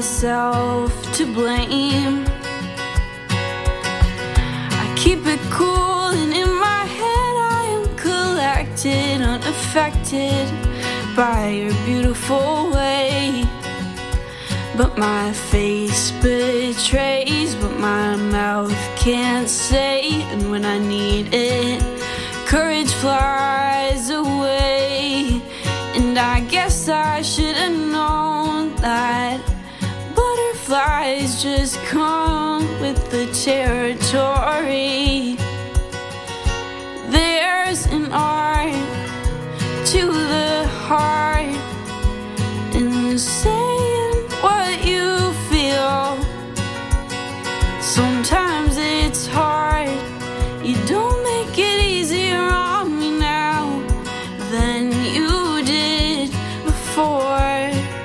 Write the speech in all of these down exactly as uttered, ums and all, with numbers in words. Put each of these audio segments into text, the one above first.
myself to blame. I keep it cool and in my head I am collected, unaffected by your beautiful way. But my face betrays what my mouth can't say, and when I need it, courage flies away. And I guess I should have known that butterflies just come with the territory. There's an art to the heart in saying what you feel. Sometimes it's hard. You don't make it easier on me now than you did before.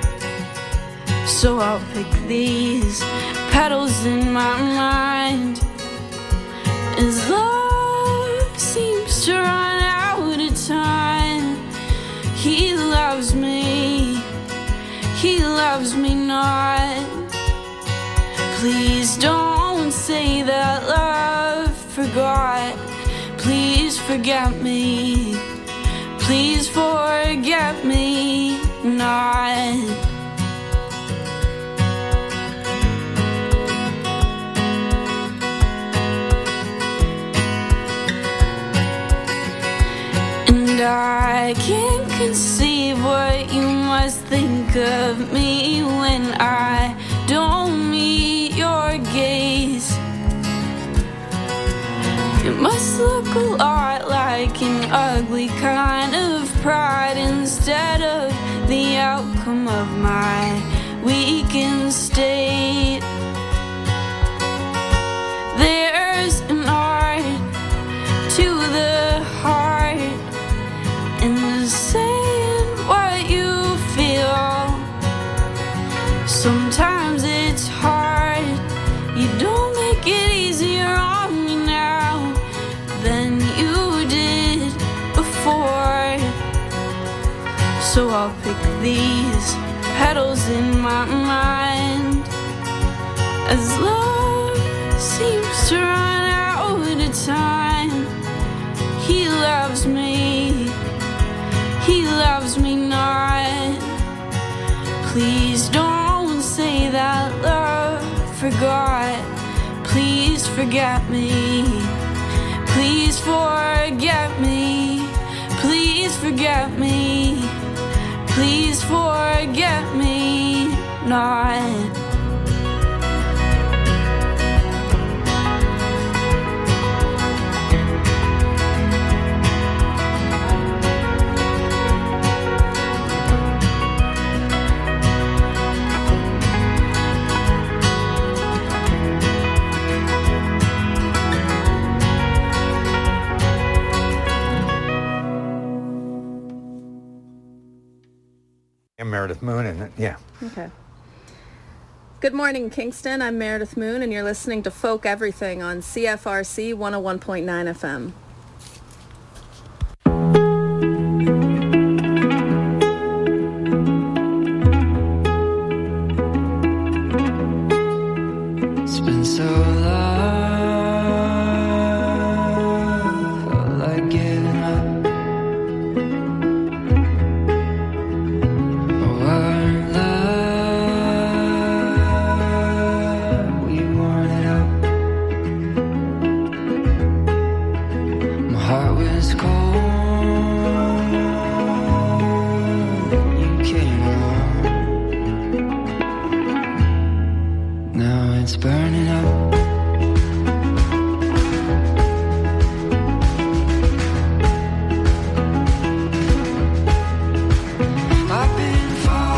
So I'll pick these petals in my mind as love seems to run out of time. He loves me, he loves me not. Please don't say that love forgot. Please forget me. Please forget me not. And I can't conceive what you must think of me when I don't meet your gaze. It must look a lot like an ugly kind of pride instead of the outcome of my weakened state. There's an art to the heart and saying what you feel. Sometimes it's hard. You don't make it easier on me now than you did before. So I'll pick these petals in my mind as love seems to run out of time. He loves me, he loves me not. Please don't say that love forgot. Please forget me. Please forget me. Please forget me. Please forget me not. I'm Meredith Moon, and yeah. Okay. Good morning, Kingston. I'm Meredith Moon, and you're listening to Folk Everything on C F R C one oh one point nine F M. It's been so long, felt like giving up. Burning up. I've been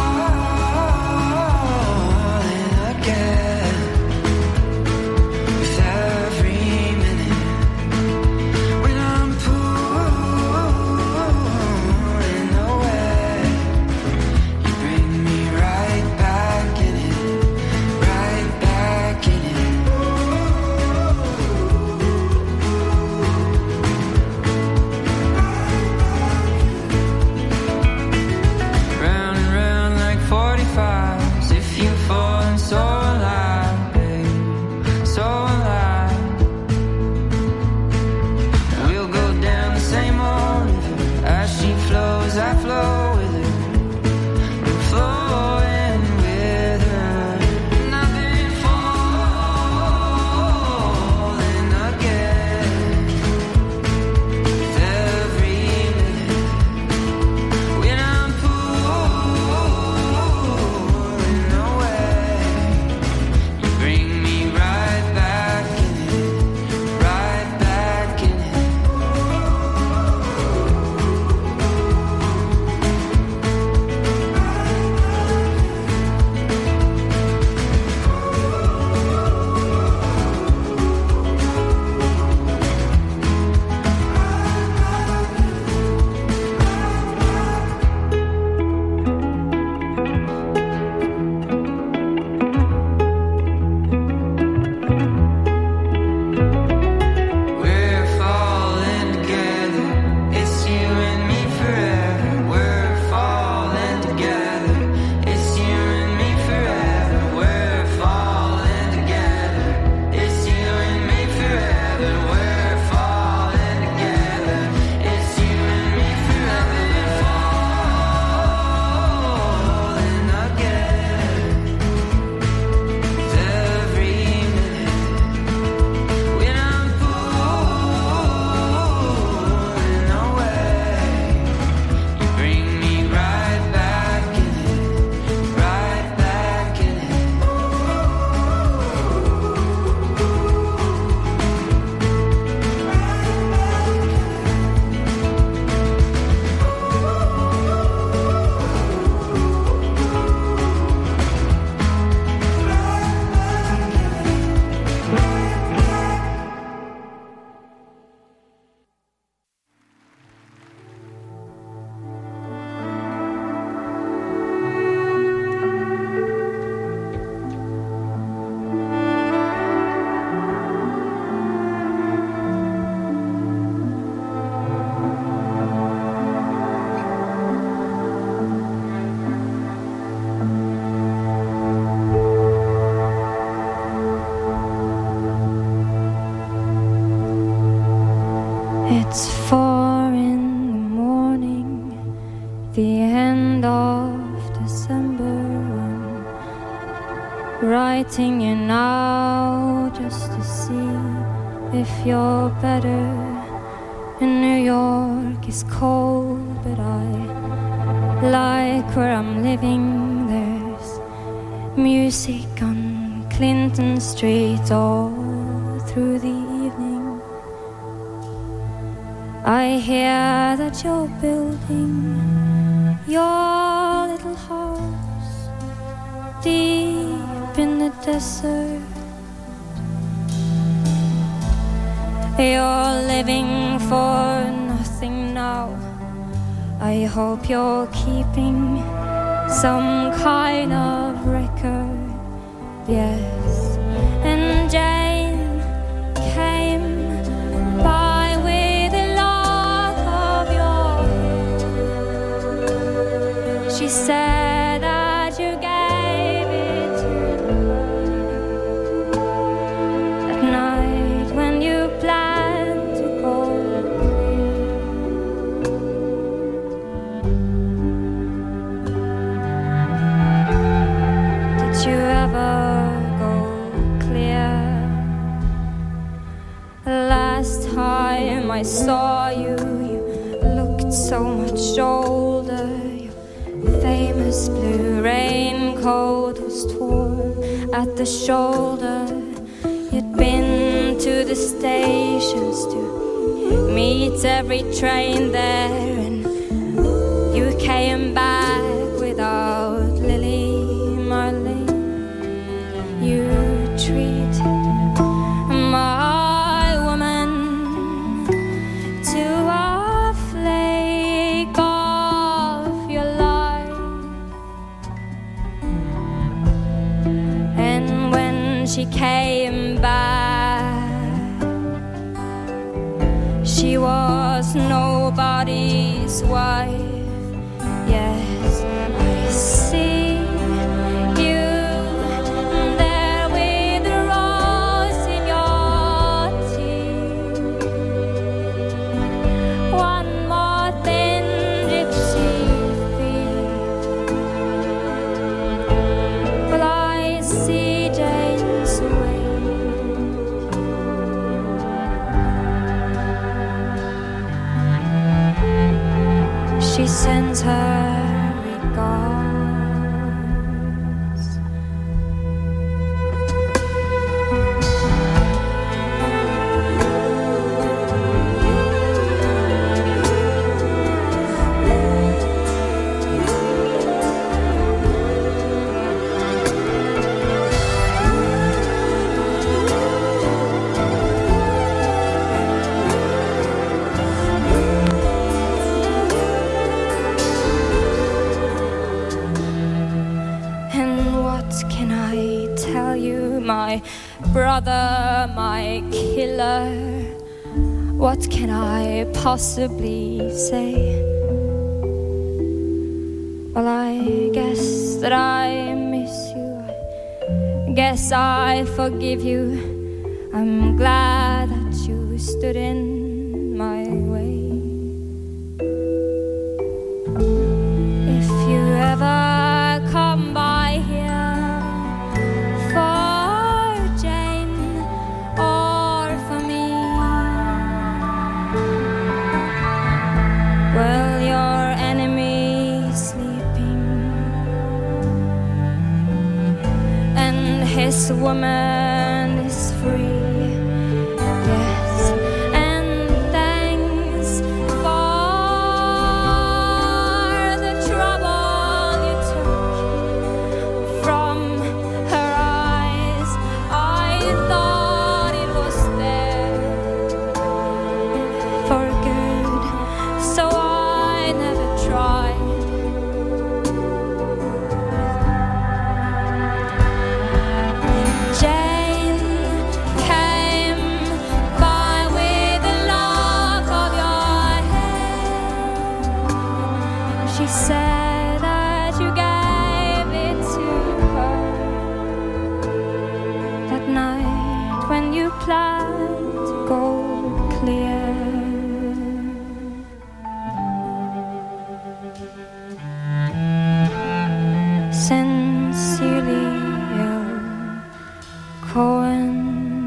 falling again with every minute when I'm pulling away. You bring me right back in it, right back in it. It's four in the morning, the end of December. I'm writing you now just to see if you're better. In New York it's cold, but I like where I'm living. There's music on Clinton Street all through the evening. I hear that you're building your little house deep in the desert. You're living for nothing now. I hope you're keeping some kind of record. Yes, and Jane came by with a lock of your hair. She said that you gave it to her at night when you planned to go clear. Did you ever last time I saw you, you looked so much older. Your famous blue raincoat was torn at the shoulder. You'd been to the stations to meet every train there, and you came back without Lily Marlene. You treated my she came back. She was nobody's wife. Yes, I see you there with a rose in your teeth. One more thin gypsy thief. Well, I see Jane. She sends her regards. My brother, my killer, what can I possibly say? Well, I guess that I miss you. I guess I forgive you. I'm glad that you stood in my way. If you ever come by here this woman is free, yes, and thanks for the trouble you took from her eyes. I thought it was there for good, so I never tried. Said that you gave it to her that night when you planned to go clear. Cohen.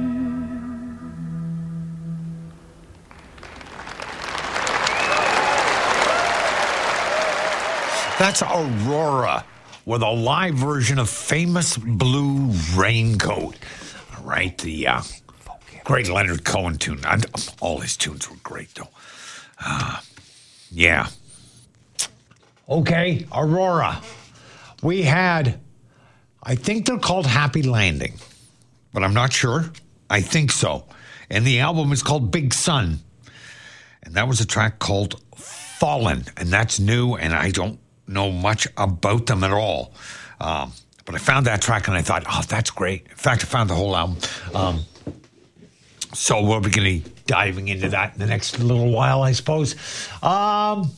That's Aurora with a live version of Famous Blue Raincoat. All right, the uh, great Leonard Cohen tune. And all his tunes were great, though. Uh, yeah. Okay, Aurora. We had, I think they're called Happy Landing, but I'm not sure. I think so. And the album is called Big Sun. And that was a track called Fallen. And that's new, and I don't know much about them at all. Um, but I found that track and I thought, oh, that's great. In fact, I found the whole album. Um, so we'll be going to be diving into that in the next little while, I suppose. Um,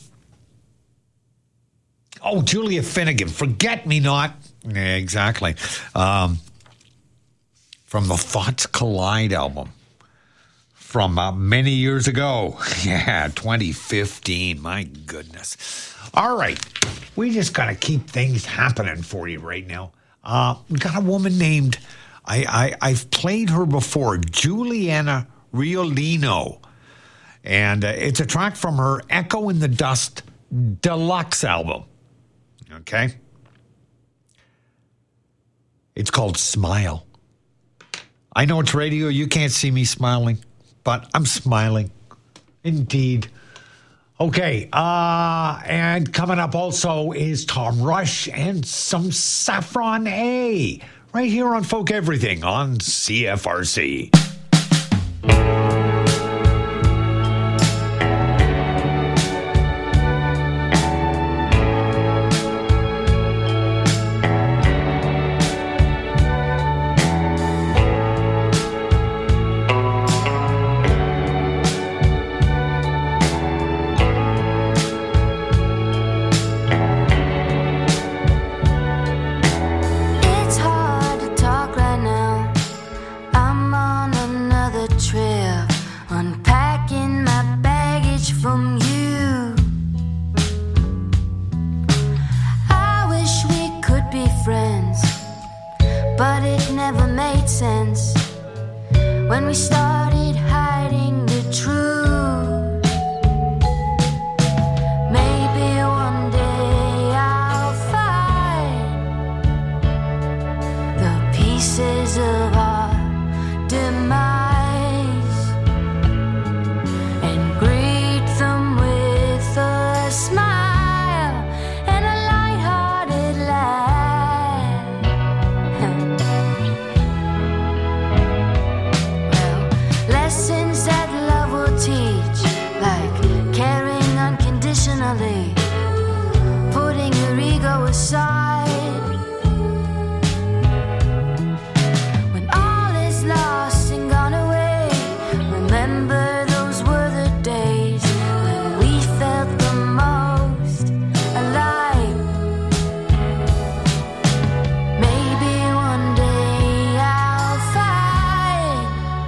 oh, Julia Finnegan, Forget Me Not. Yeah, exactly. Um, from the Thoughts Collide album from uh, many years ago. Yeah, twenty fifteen. My goodness. All right. We just got to keep things happening for you right now. Uh, we got a woman named, I, I, I've played her before, Juliana Riolino. And uh, it's a track from her Echo in the Dust Deluxe album. Okay? It's called Smile. I know it's radio. You can't see me smiling, but I'm smiling. Indeed. Okay, uh, and coming up also is Tom Rush and some Saffron A. Right here on Folk Everything on C F R C. It's hard to talk right now. I'm on another trip, unpacking my baggage from you. I wish we could be friends, but it never made sense when we started hiding the truth. Maybe one day I'll find the pieces of our demise and greet them with a smile and a light-hearted laugh. Well, lessons that love will teach, like caring unconditionally, putting your ego aside. When all is lost and gone away, remember those were the days when we felt the most alive. Maybe one day I'll find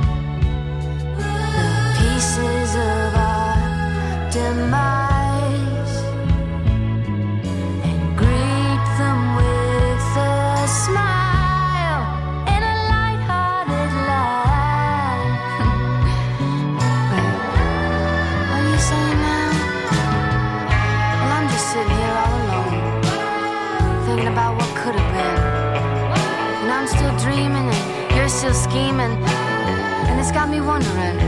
the pieces of our demise and greet them with a smile and a light-hearted laugh. Well, what are you saying now? Well, I'm just sitting here all alone, thinking about what could have been. And I'm still dreaming and you're still scheming, and it's got me wondering.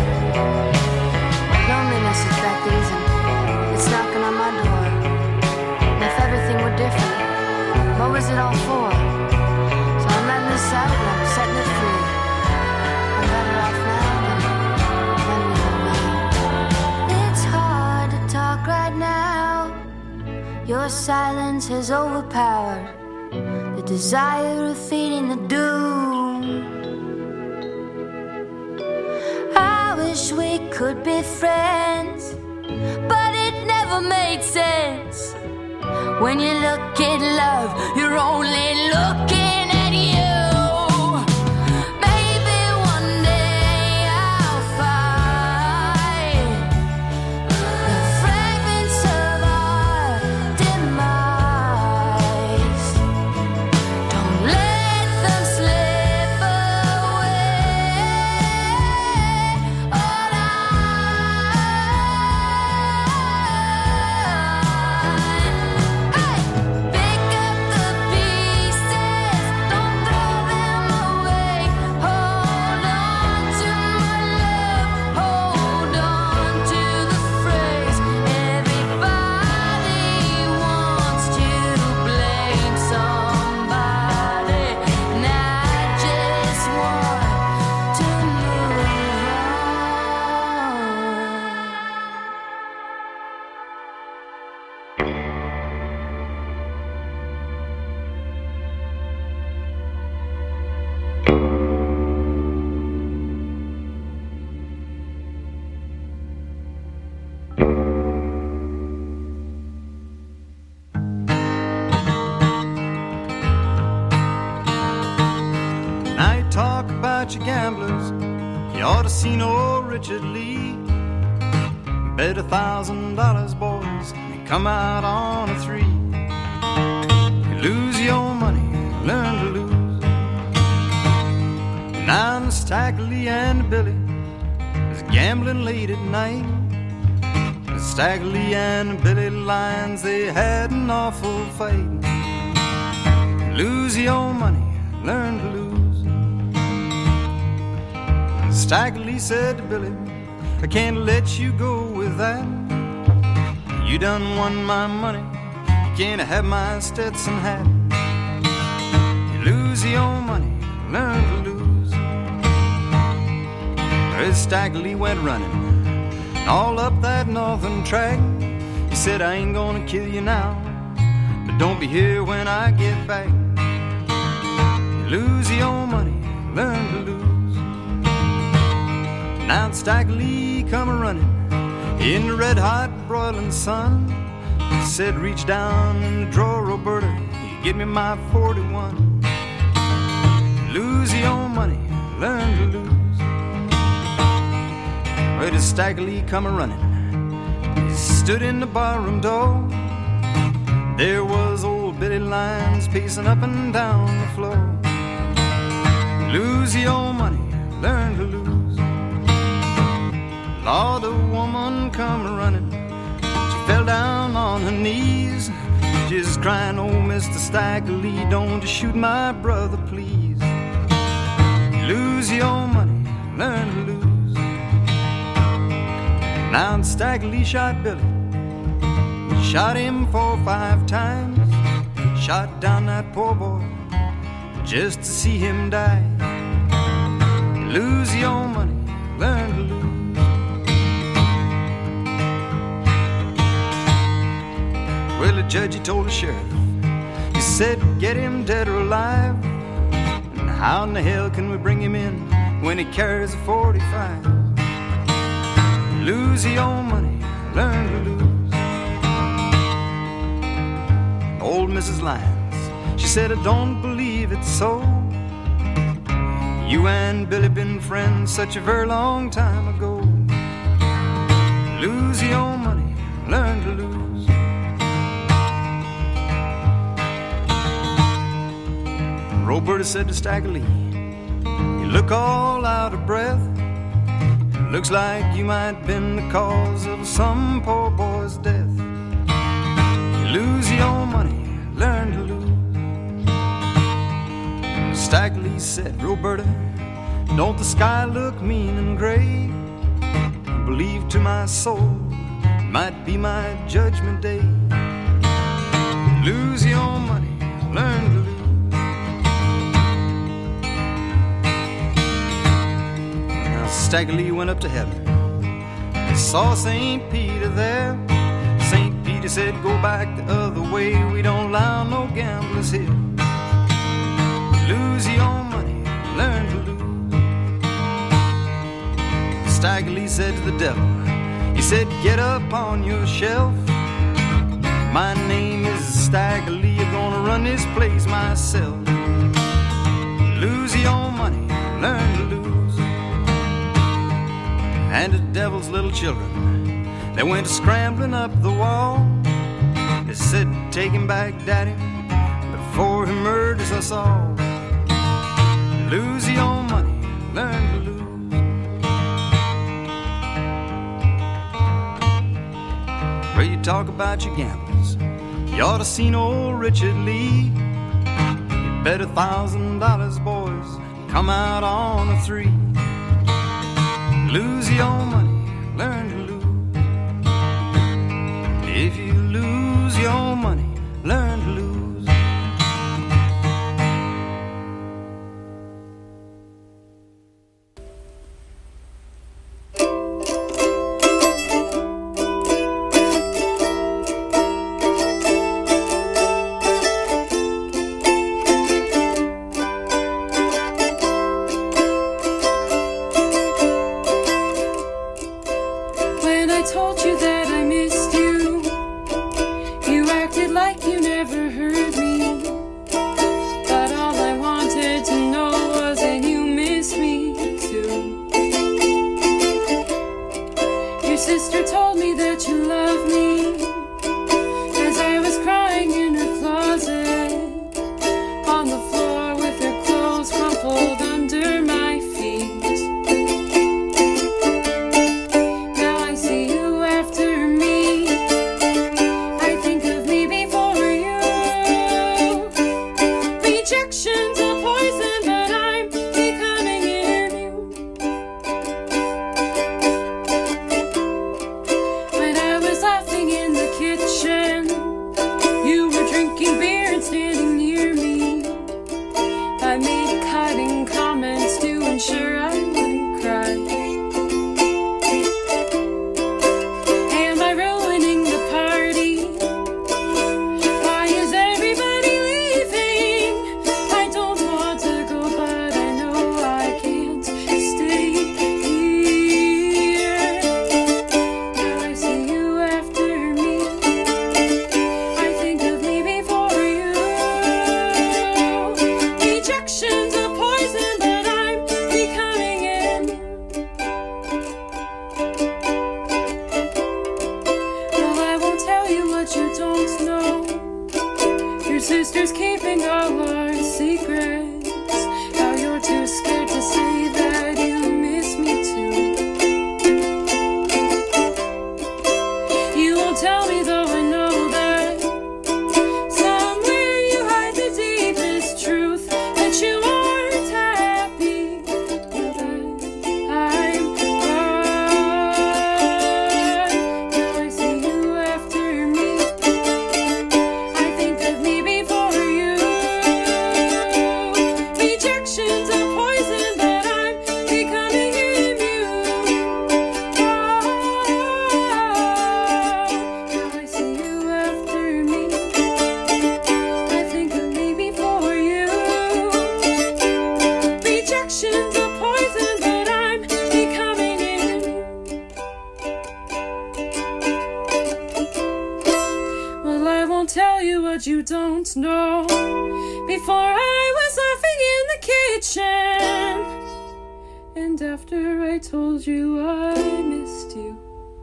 Loneliness is back things and it's knocking on my door. And if everything were different, what was it all for? So I'm letting this out and I'm setting it free. I'm better off now than when we were. It's hard to talk right now. Your silence has overpowered the desire of feeding the doom. I wish we could be friends, but it never made sense. When you look at love, you're only looking at you. Maybe one day I'll find the fragments of our demise. Don't let them slip away. about your gamblers. You ought to see old Richard Lee. Bet a thousand dollars, boys, and come out on a three. You lose your money, learn to lose. Now Staggerly and Billy is gambling late at night. Staggerly and Billy Lyons, they had an awful fight. Lose your money, learn to lose. Staggerly said to Billy, I can't let you go with that. You done won my money, you can't have my Stetson hat. You lose your money, learn to lose. As Staggerly went running all up that northern track, he said, I ain't gonna kill you now, but don't be here when I get back. You lose your money, learn to lose. Now Staggerly come a-running in the red-hot broiling sun. He said, reach down in the drawer, Roberta, you give me my forty-one. Lose your money, learn to lose. Where did Staggerly come a-running? He stood in the barroom door. There was old Billy Lyons pacing up and down the floor. Lose your money, learn to lose. Lord, the woman come a-running. She fell down on her knees, just crying, oh, Mister Staggerly, don't shoot my brother, please. Lose your money, learn to lose. Now Staggerly shot Billy, shot him four or five times, shot down that poor boy just to see him die. Lose your money, learn to lose. Well, the judge, he told the sheriff, he said, get him dead or alive. And how in the hell can we bring him in when he carries a forty-five? Lose your money, learn to lose. Old Missus Lyons, she said, I don't believe it's so. You and Billy been friends such a very long time ago. Lose your money, learn to lose. Roberta said to Staggerly, you look all out of breath. Looks like you might have been the cause of some poor boy's death. You lose your money, learn to lose. Staggerly said, Roberta, don't the sky look mean and gray? I believe to my soul, it might be my judgment day. Lose your money, learn to lose. Staggerly went up to heaven. He saw Saint Peter there. Saint Peter said, go back the other way. We don't allow no gamblers here. Lose your money, learn to lose. Staggerly said to the devil, he said, get up on your shelf. My name is Staggerly, I'm gonna run this place myself. Lose your money, learn to lose. And the devil's little children, they went scrambling up the wall. They said, take him back, Daddy, before he murders us all. Lose your money, learn to lose. Where you talk about your gamblers, you ought to seen old Richard Lee. You bet a thousand dollars, boys, come out on a three. Lose your money, learn to lose. If you lose your money, learn to lose. When I told you that I missed you, don't know. Before I was laughing in the kitchen, and after I told you I missed you.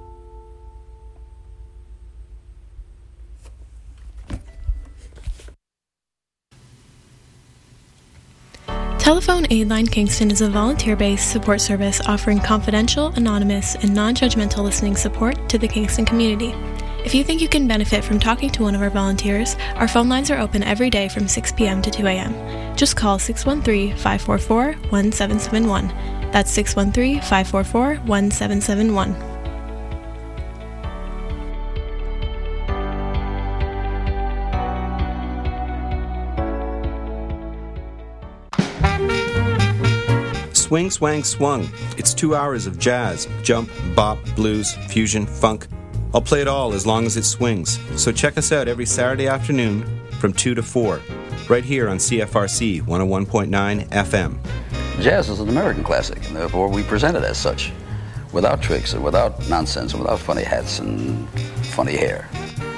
Telephone Aidline Kingston is a volunteer-based support service offering confidential, anonymous, and non-judgmental listening support to the Kingston community. If you think you can benefit from talking to one of our volunteers, our phone lines are open every day from six p.m. to two a.m. Just call six one three, five four four, one seven seven one. That's six one three, five four four, one seven seven one. Swing, swang, swung. It's two hours of jazz, jump, bop, blues, fusion, funk. I'll play it all as long as it swings. So check us out every Saturday afternoon from two to four, right here on C F R C one oh one point nine F M. Jazz is an American classic, and therefore we present it as such, without tricks and without nonsense and without funny hats and funny hair.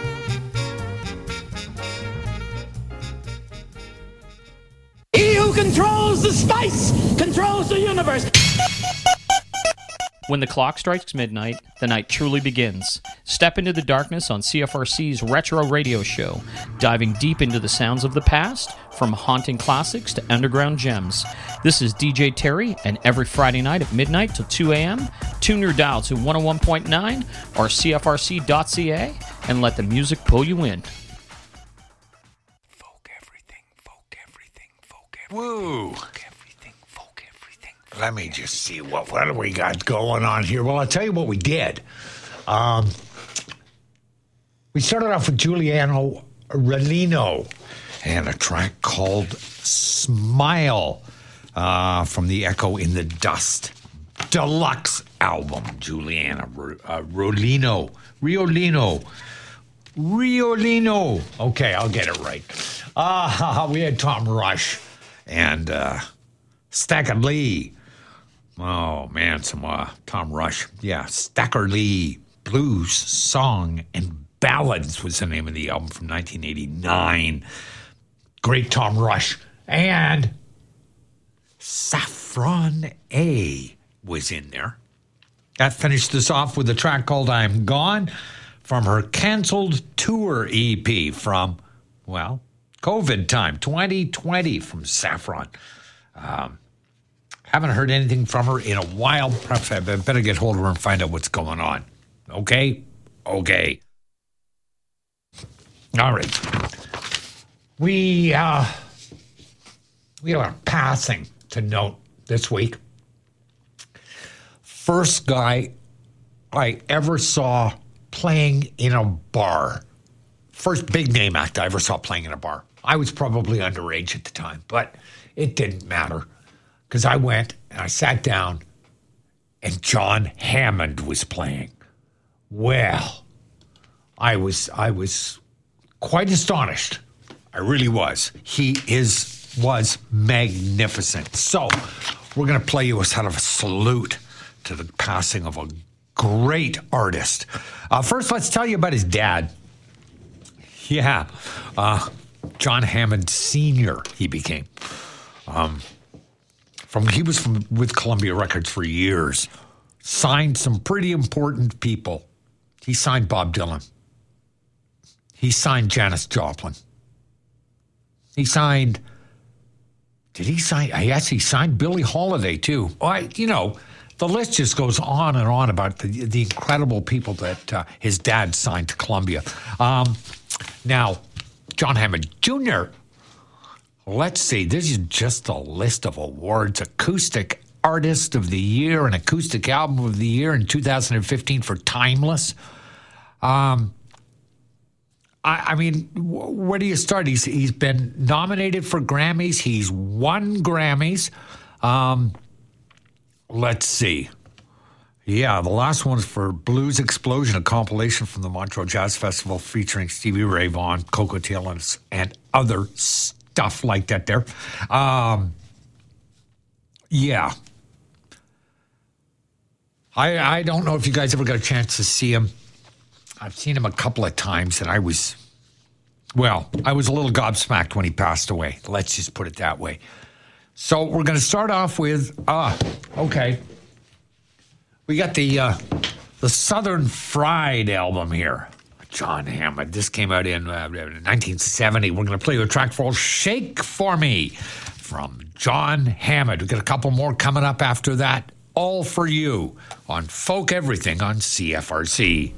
He who controls the spice controls the universe. When the clock strikes midnight, the night truly begins. Step into the darkness on C F R C's Retro Radio Show, diving deep into the sounds of the past, from haunting classics to underground gems. This is D J Terry, and every Friday night at midnight till two a.m., tune your dial to one oh one point nine or C F R C dot C A and let the music pull you in. Woo! Let me just see what what do we got going on here. Well, I'll tell you what we did. Um, we started off with Giuliano Relino and a track called Smile uh, from the Echo in the Dust deluxe album. Giuliano uh, Rolino. Riolino. Riolino. Okay, I'll get it right. Uh, we had Tom Rush and uh, Stacker Lee. Oh, man, some uh, Tom Rush. Yeah, Stacker Lee. Blues, Song, and Ballads was the name of the album from nineteen eighty-nine. Great Tom Rush. And Saffron A was in there. That finished us off with a track called I'm Gone from her canceled tour E P from, well, COVID time, twenty twenty from Saffron. Um, haven't heard anything from her in a while. Perhaps I better get hold of her and find out what's going on. Okay? Okay. All right. We, uh, we are passing to note this week. First guy I ever saw playing in a bar. First big name act I ever saw playing in a bar. I was probably underage at the time, but it didn't matter because I went and I sat down and John Hammond was playing. Well, I was I was quite astonished. I really was. He is was magnificent. So we're going to play you a sort of a salute to the passing of a great artist. Uh, first, let's tell you about his dad. Yeah, uh, John Hammond Senior he became. Um, from he was from with Columbia Records for years. Signed some pretty important people. He signed Bob Dylan. He signed Janis Joplin. He signed. Did he sign? Yes, he signed Billie Holiday too. I, you know, the list just goes on and on about the the incredible people that uh, his dad signed to Columbia. Um, now, John Hammond Junior Let's see. This is just a list of awards: Acoustic Artist of the Year and Acoustic Album of the Year in two thousand fifteen for Timeless. Um, I, I mean, where do you start? He's he's been nominated for Grammys. He's won Grammys. Um, let's see. Yeah, the last one is for Blues Explosion, a compilation from the Montreux Jazz Festival featuring Stevie Ray Vaughan, Coco Tail, and, and other stuff like that there. Um, yeah. I I don't know if you guys ever got a chance to see him. I've seen him a couple of times, and I was Well, I was a little gobsmacked when he passed away. Let's just put it that way. So we're going to start off with, ah, okay. We got the uh, the Southern Fried album here. John Hammond. This came out in uh, nineteen seventy. We're going to play the track for Shake For Me from John Hammond. We've got a couple more coming up after that. All for you on Folk Everything on C F R C.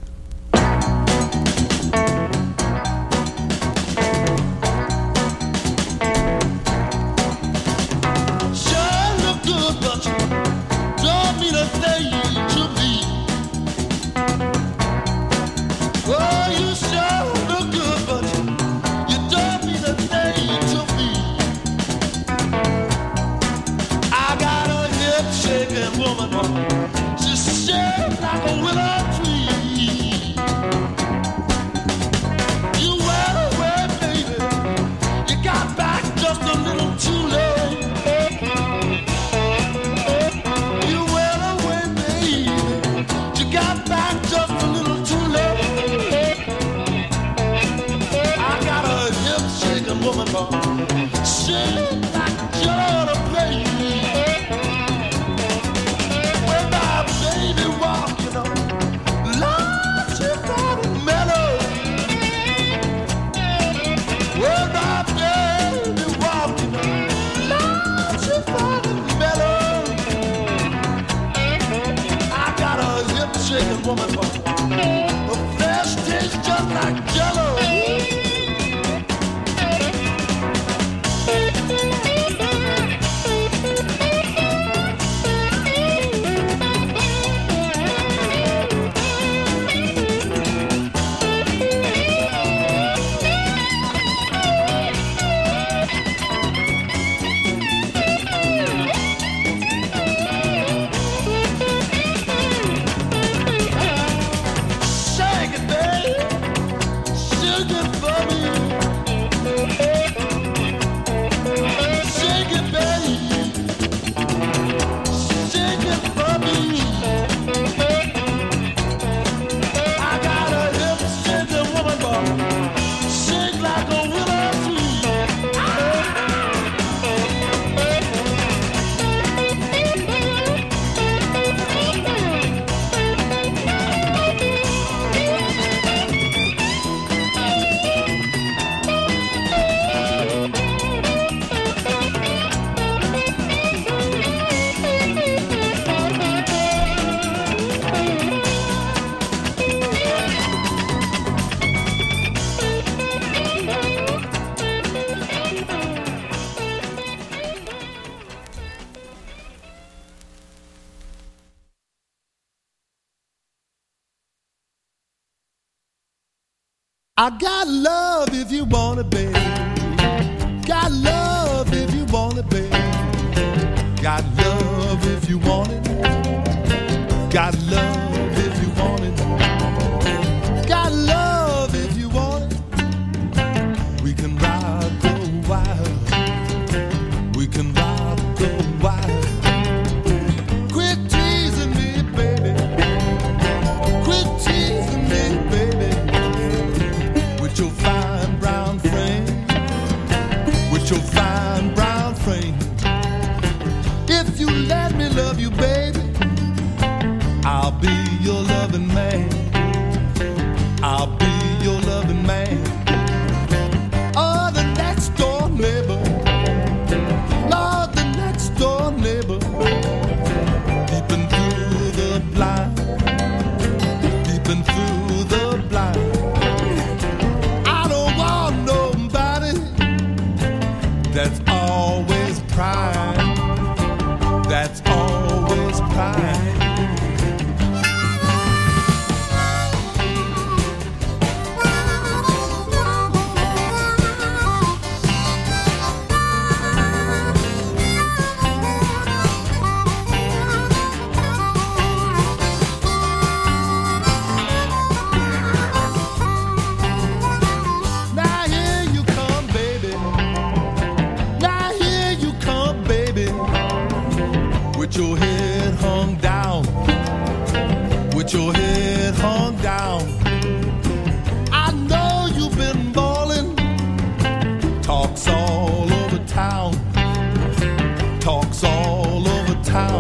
I got love if you want it, baby. Got love if you want it, baby. Got love if you want it. Got love if you want it. Got love if you want it. We can rock go wild. We can rock go wild. Quit teasing me, baby. Quit teasing me, baby. With your fine brown frame. With your fine brown frame. If you let me love you, baby, I'll be your loving man. I'll be your loving man. Oh, the next door neighbor. Lord, the next door neighbor. Peeping through the blind. Peeping through the blind. I don't want nobody that's always prying. That's always prying. Now here you come, baby. Now here you come, baby. With your head hung down. With your head hung down. I know you've been ballin'.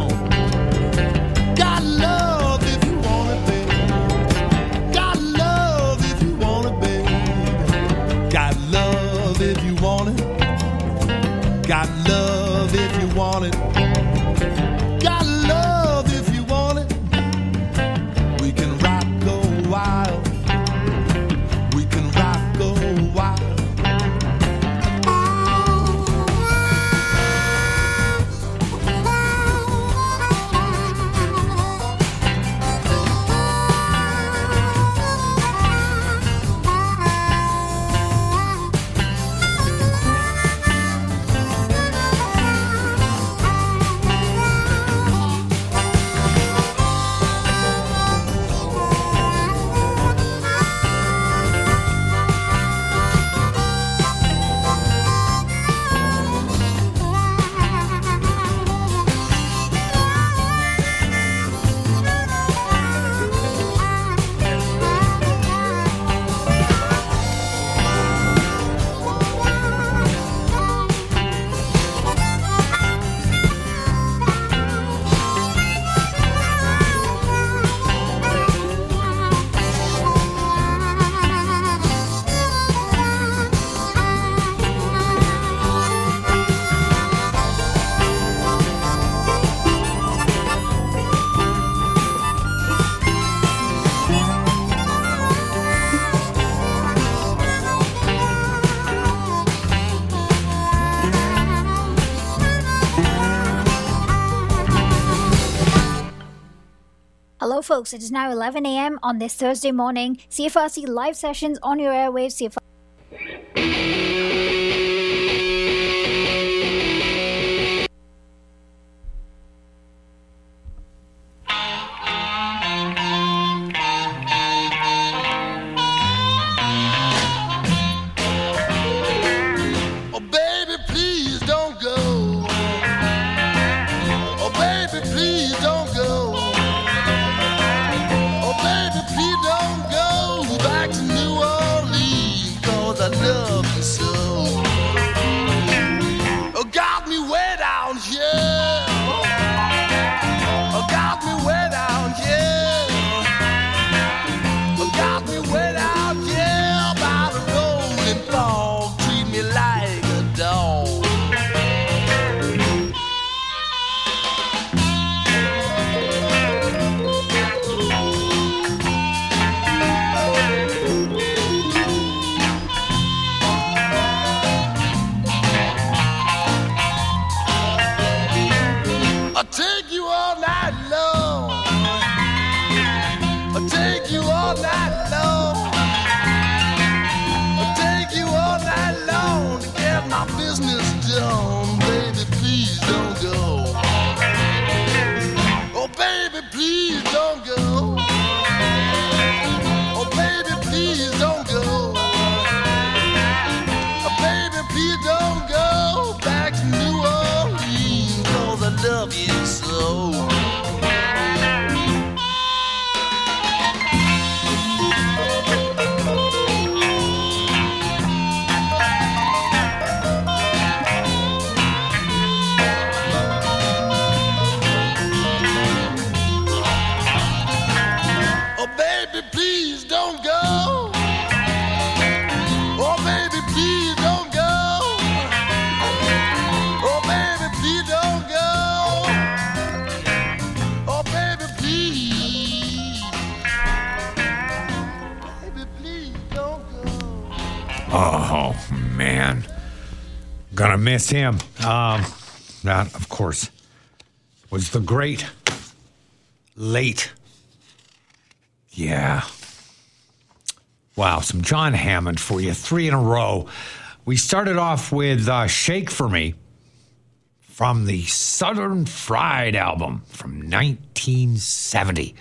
on. Got love if you want it, baby. Got love if you want it, baby. Got love if you want it. Got love if you want it. Got love if you want it. We can rock, go wild. We can rock, go wild. Hello folks, it is now eleven a.m. on this Thursday morning. C F R C live sessions on your airwaves. C F R Oh, baby, please don't go. Oh, baby, please don't go. Oh, baby, please don't go back to New Orleans, 'cause I love you so. Oh, got me way down here. Oh, got me way down here. Oh, got me way down here by the rolling ball. Treat me like a dog. I'll take you all night long. I'll take you all night long. I'll take you all night long to get my business done. Baby, please don't go. Oh, baby, please don't go. Oh, baby, please don't go. Oh, baby, please don't go back to New Orleans, 'cause I love you so. Oh, baby, please don't go. Oh, baby, please don't go. Oh, baby, please don't go. Oh, baby, please. Baby, please don't go. Oh, man. Gonna miss him. Um, that, of course, was the great late. Yeah. Wow, some John Hammond for you. Three in a row. We started off with uh, Shake For Me from the Southern Fried album from nineteen seventy.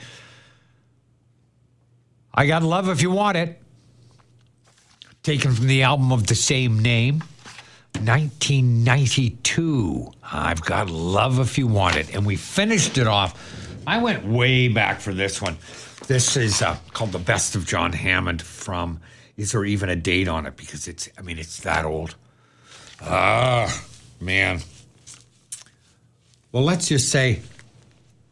I Got Love If You Want It, taken from the album of the same name, nineteen ninety-two. I've Got Love If You Want It. And we finished it off. I went way back for this one. This is uh, called The Best of John Hammond from, is there even a date on it? Because it's, I mean, it's that old. Ah, man. Well, let's just say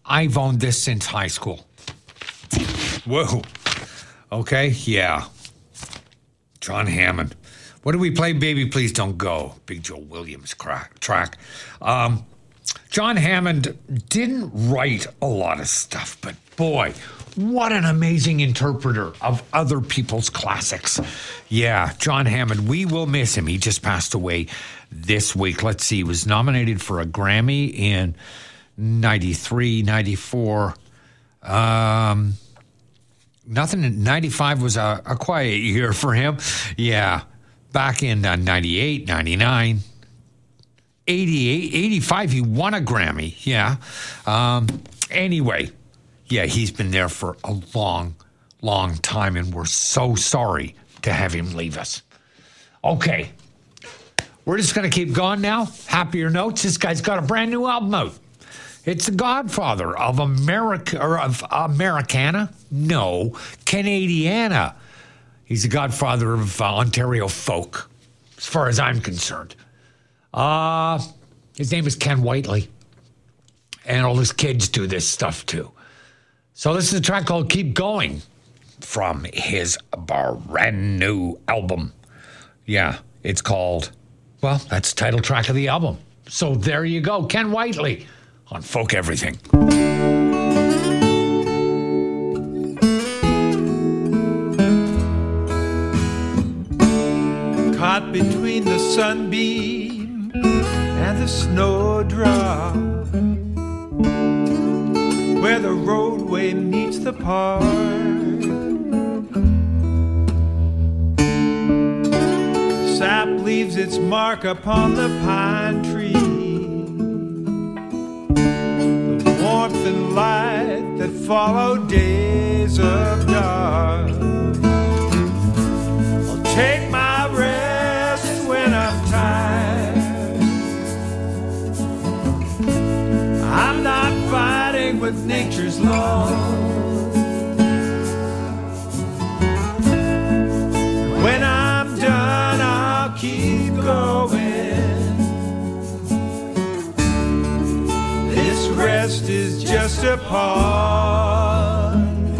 I've owned this since high school. Whoa. Okay, yeah. John Hammond. What do we play? Baby, Please Don't Go. Big Joe Williams crack, track. Um, John Hammond didn't write a lot of stuff, but boy, what an amazing interpreter of other people's classics. Yeah, John Hammond, we will miss him. He just passed away this week. Let's see, he was nominated for a Grammy in ninety-three, ninety-four. Um, nothing in ninety-five was a, a quiet year for him. Yeah, back in uh, ninety-eight, ninety-nine. eighty-eight, eighty-five, he won a Grammy. Yeah. Um, anyway, yeah, he's been there for a long, long time, and we're so sorry to have him leave us. Okay. We're just going to keep going now. Happier notes. This guy's got a brand new album out. It's the godfather of America, or of Americana. No, Canadiana. He's the godfather of uh, Ontario folk, as far as I'm concerned. Uh, his name is Ken Whiteley. And all his kids do this stuff too. So this is a track called Keep Going from his brand new album. Yeah, it's called, well, that's the title track of the album. So there you go. Ken Whiteley on Folk Everything. Caught between the sunbeam and the snowdrop, where the roadway meets the park. Sap leaves its mark upon the pine tree. The warmth and light that follow days of dark. I'll take my rest when I'm tired. I'm not fighting with nature's law. When I'm done, I'll keep going. This rest is just a part.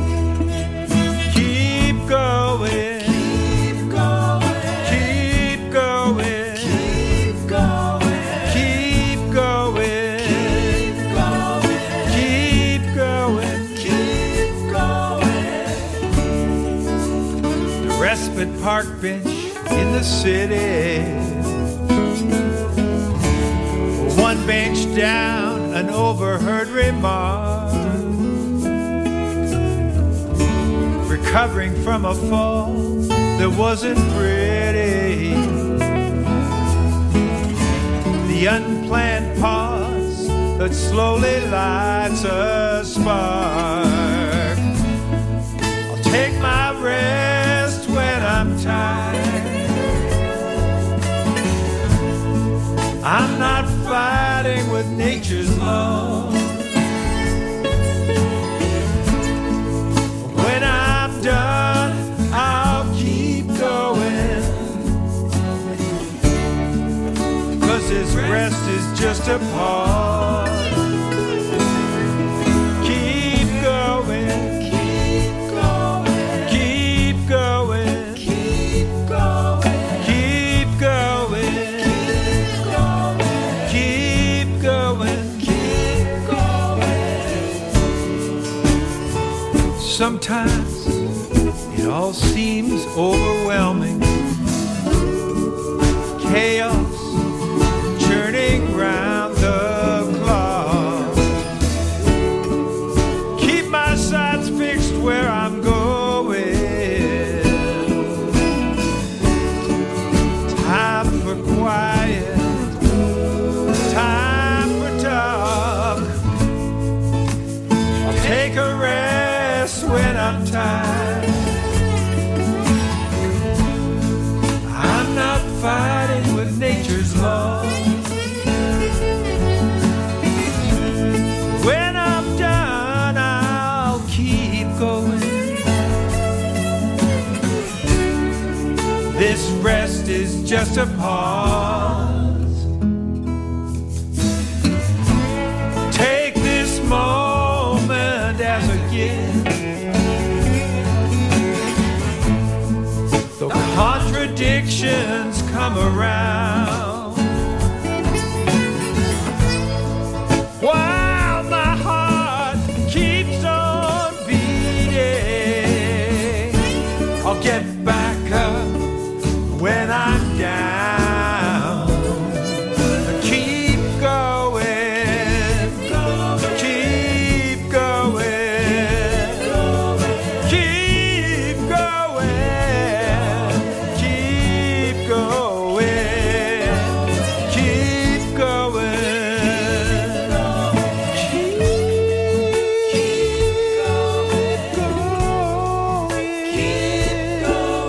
Keep going. Keep going. Keep going. Keep going. Keep going. Keep going. Keep going. The respite park bench in the city, one bench down, an overheard remark, recovering from a fall that wasn't pretty, the unplanned pause that slowly lights a spark. I'll take my rest when I'm tired. I'm not fighting with nature's law. When I'm done, I'll keep going. 'Cause this rest is just a part. Keep going. Keep going. Keep going. Keep going. Keep going. Sometimes it all seems overwhelming. Chaos churning round the clock. Keep my sights fixed where I'm going. Time for quiet. Time for talk. I'll take a rest when I'm tired. I'm not fighting with nature's law. When I'm done, I'll keep going. This rest is just a pause. Take this moment around. While my heart keeps on beating, I'll get back up when I'm down. Keep going, keep going, keep going, keep going, keep going, keep going.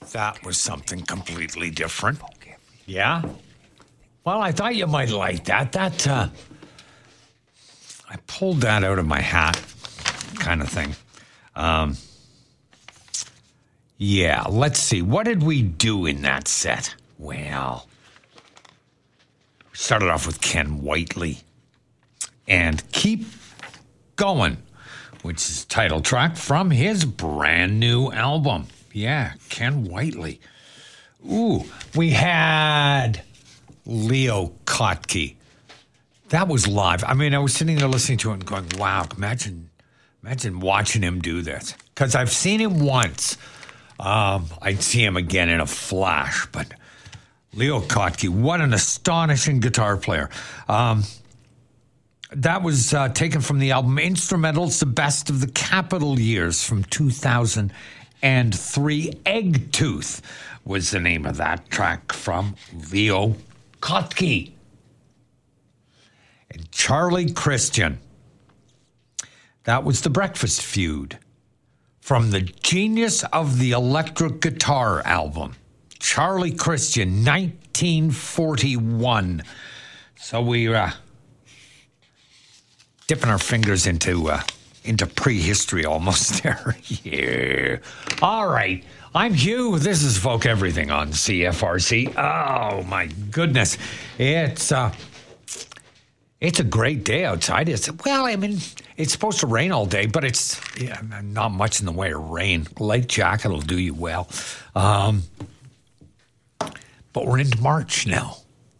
That was something completely different. Yeah? Well, I thought you might like that. That, uh, I pulled that out of my hat kind of thing. Um, yeah, let's see. What did we do in that set? Well, we started off with Ken Whiteley and Keep Going, which is title track from his brand new album. Yeah, Ken Whiteley. Ooh, we had Leo Kottke. That was live. I mean, I was sitting there listening to it and going, wow, imagine, imagine watching him do this. Because I've seen him once. Um, I'd see him again in a flash. But Leo Kottke, what an astonishing guitar player. Um, that was uh, taken from the album Instrumentals, The Best of the Capitol Years from two thousand three. Egg Tooth was the name of that track from Leo Kottke. And Charlie Christian. That was The Breakfast Feud from the Genius of the Electric Guitar album. Charlie Christian, nineteen forty-one. So we uh, dipping our fingers into uh, into prehistory almost there. Yeah. All right. I'm Hugh. This is Folk Everything on C F R C. Oh, my goodness. It's uh, it's a great day outside. It's, well, I mean, it's supposed to rain all day, but it's yeah, not much in the way of rain. Light jacket will do you well. Um, but we're into March now.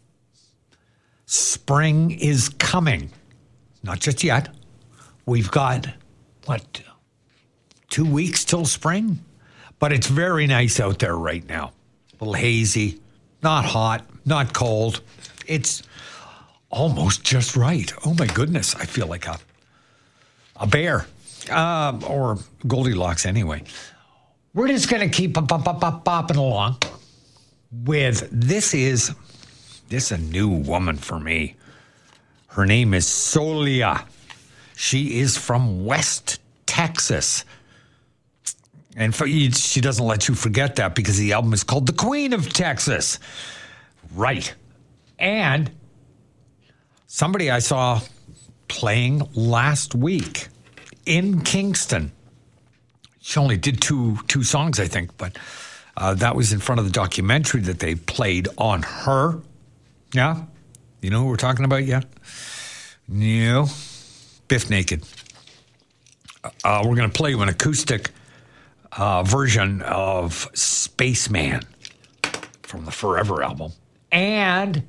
Spring is coming. Not just yet. We've got, what, two weeks till spring? But it's very nice out there right now. A little hazy, not hot, not cold. It's almost just right. Oh, my goodness. I feel like a, a bear. Um, or Goldilocks anyway. We're just going to keep bop, bop, bop, bop, bopping along with, this is, this is a new woman for me. Her name is Solia. She is from West Texas. And for, she doesn't let you forget that because the album is called The Queen of Texas. Right. And somebody I saw playing last week in Kingston. She only did two two songs, I think, but uh, that was in front of the documentary that they played on her. Yeah? You know who we're talking about yet? No. Biff Naked. Uh, we're going to play you an acoustic uh, version of Spaceman from the Forever album. And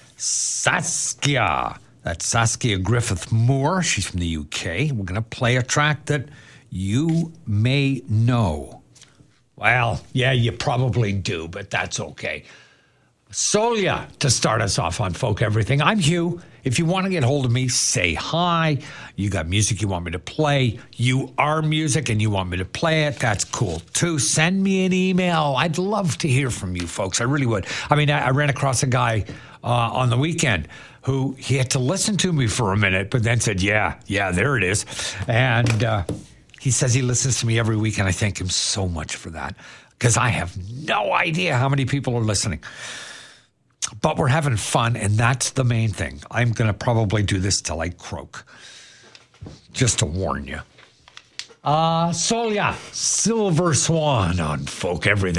Saskia. That's Saskia Griffith Moore. She's from the U K. We're going to play a track that you may know. Well, yeah, you probably do, but that's okay. Solia to start us off on Folk Everything. I'm Hugh. If you want to get hold of me, say hi. You got music you want me to play. You are music and you want me to play it. That's cool too. Send me an email. I'd love to hear from you folks. I really would. I mean, I, I ran across a guy uh, on the weekend who he had to listen to me for a minute, but then said, yeah, yeah, there it is. And uh, he says he listens to me every week, and I thank him so much for that because I have no idea how many people are listening. But we're having fun, and that's the main thing. I'm going to probably do this till I croak, just to warn you. Uh, Solia, Silver Swan on Folk Everything.